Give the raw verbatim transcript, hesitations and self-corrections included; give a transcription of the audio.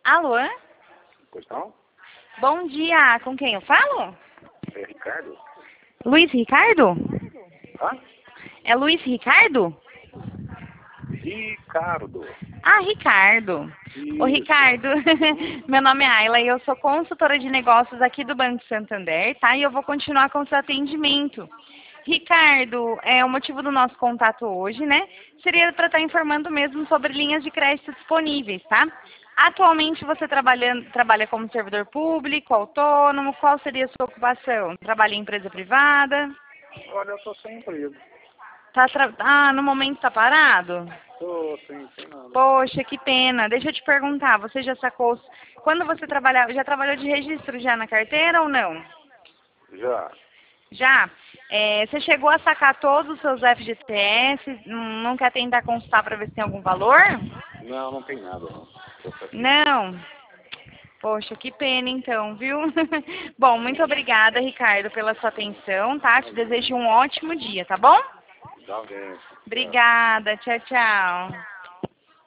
Alô? Pois não? Bom dia, com quem eu falo? É Ricardo? Luiz Ricardo? Hã? É Luiz Ricardo? Ricardo. Ah, Ricardo. Ô, Isso. Ricardo, meu nome é Ayla e eu sou consultora de negócios aqui do Banco Santander, tá? E eu vou continuar com o seu atendimento. Ricardo, é, o motivo do nosso contato hoje, né, seria para estar informando mesmo sobre linhas de crédito disponíveis, tá? Atualmente você trabalhando, trabalha como servidor público, autônomo, qual seria a sua ocupação? Trabalha em empresa privada? Olha, eu tô sem emprego. Tá tra... Ah, no momento está parado? Tô sem, sem nada. Poxa, que pena. Deixa eu te perguntar, você já sacou... Quando você trabalhava, já trabalhou de registro já na carteira ou não? Já. Já? É, você chegou a sacar todos os seus F G T S? Não não quer tentar consultar para ver se tem algum valor? Não, não tem nada, não. Tô satisfeito. Não? Poxa, que pena então, viu? Bom, muito obrigada, Ricardo, pela sua atenção, tá? Te desejo um ótimo dia, tá bom? Dá bem. Tchau. Obrigada, tchau, tchau.